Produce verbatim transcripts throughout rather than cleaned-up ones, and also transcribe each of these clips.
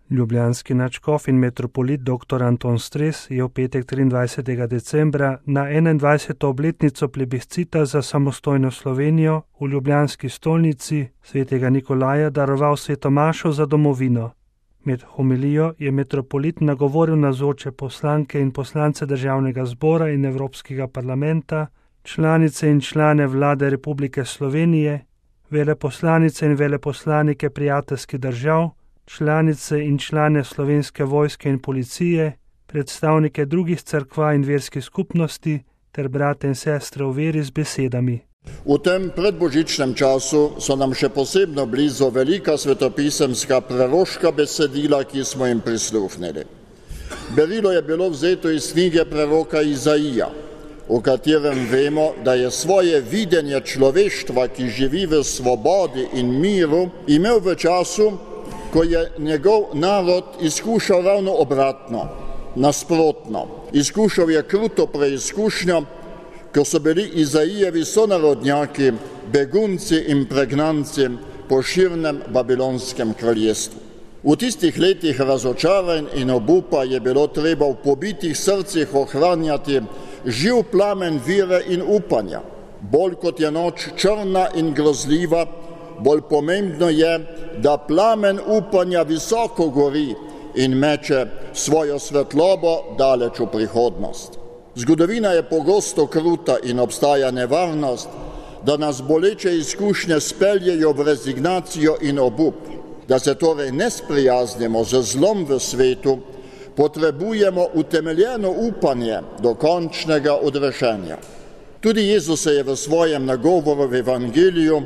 Ljubljanski nadškof in metropolit dr. Anton Stres je v petek triindvajsetega decembra na enaindvajseto obletnico plebiscita za samostojno Slovenijo v ljubljanski stolnici svetega Nikolaja daroval sveto mašo za domovino. Med homilijo je metropolit nagovoril navzoče poslanke in poslance Državnega zbora in Evropskega parlamenta, članice in člane vlade Republike Slovenije, veleposlanice in veleposlanike prijateljskih držav, članice in člane Slovenske vojske in policije, predstavnike drugih cerkva in verskih skupnosti ter brate in sestre v veri z besedami. V tem predbožičnem času so nam še posebno blizu velika svetopisemska preroška besedila, ki smo jim prisluhnili. Berilo je bilo vzeto iz knjige preroka Izaija, v katerem vemo, da je svoje videnje človeštva, ki živi v svobodi in miru, imel v času, ko je njegov narod izkušal ravno obratno, nasprotno. Izkušal je kruto preizkušnjo, ko so bili Izaijevi sonarodnjaki, begunci in pregnanci po širnem babilonskem kraljestvu. V tistih letih razočaranj in obupa je bilo treba v pobitih srcih ohranjati živ plamen vire in upanja. Bolj kot je noč črna in grozljiva, bolj pomembno je, da plamen upanja visoko gori in meče svojo svetlobo daleč v prihodnost. Zgodovina je pogosto kruta in obstaja nevarnost, da nas boleče izkušnje speljejo v rezignacijo in obup. Da se torej ne sprijaznimo z zlom v svetu, potrebujemo utemeljeno upanje do končnega odrešenja. Tudi Jezus se je v svojem nagovoru v Evangeliju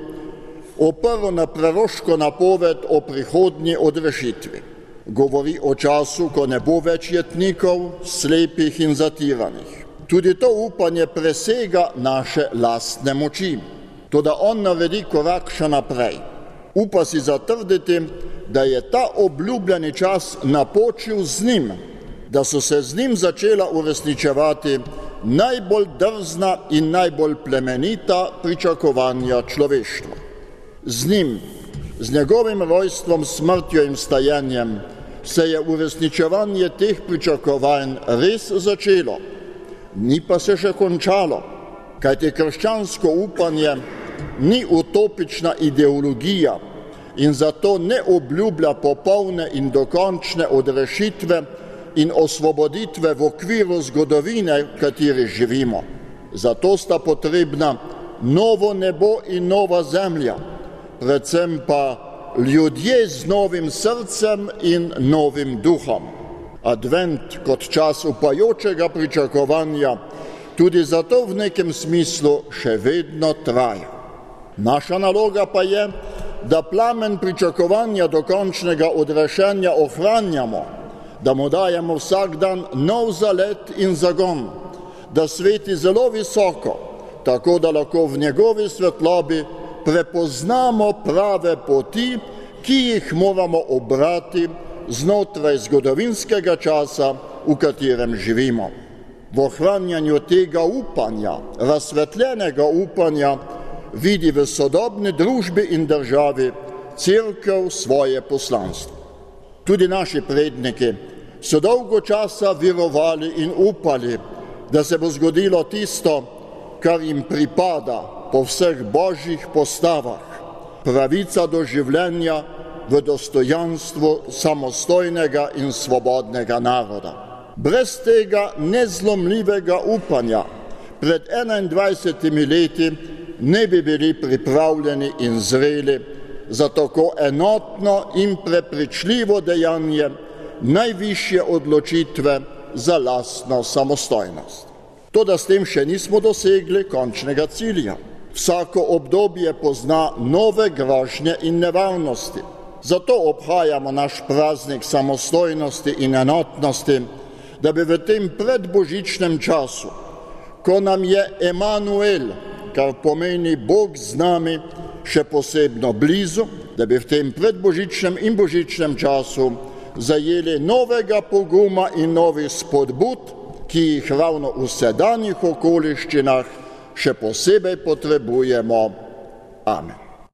oprl na preroško napoved o prihodnji odrešitvi. Govori o času, ko ne bo več jetnikov, slepih in zatiranih. Tudi to upanje presega naše lastne moči. Toda on naredi korak še naprej. Upa si zatrditi, da je ta obljubljeni čas napočil z njim, da so se z njim začela uresničevati najbolj drzna in najbolj plemenita pričakovanja človeštva. Z njim, z njegovim rojstvom, smrtjo in vstajenjem se je uresničevanje teh pričakovanj res začelo. Ni pa se še končalo, kajti krščansko upanje ni utopična ideologija in zato ne obljublja popolne in dokončne odrešitve in osvoboditve v okviru zgodovine, v kateri živimo. Zato sta potrebna novo nebo in nova zemlja, predvsem pa ljudje z novim srcem in novim duhom. Advent kot čas upajočega pričakovanja tudi zato v nekem smislu še vedno traja. Naša naloga pa je, da plamen pričakovanja dokončnega odrešenja ohranjamo, da mu dajemo vsak dan nov zalet in zagon, da sveti zelo visoko, tako da lahko v njegovi svetlobi prepoznamo prave poti, ki jih moramo obrati znotraj zgodovinskega časa, v katerem živimo. V ohranjanju tega upanja, razsvetljenega upanja, vidi v sodobni družbi in državi Cerkev svoje poslanstvo. Tudi naši predniki so dolgo časa verovali in upali, da se bo zgodilo tisto, kar jim pripada po vseh božjih postavah, pravica do življenja v dostojanstvu samostojnega in svobodnega naroda. Brez tega nezlomljivega upanja pred enaindvajsetimi leti ne bi bili pripravljeni in zreli za tako enotno in prepričljivo dejanje najvišje odločitve za lastno samostojnost. Toda s tem še nismo dosegli končnega cilja. Vsako obdobje pozna nove grožnje in nevarnosti. Zato obhajamo naš praznik samostojnosti in enotnosti, da bi v tem predbožičnem času, ko nam je Emanuel, kar pomeni Bog z nami, še posebno blizu, da bi v tem predbožičnem in božičnem času zajeli novega poguma in novih spodbud, ki jih ravno v sedanjih okoliščinah še posebej potrebujemo. Amen.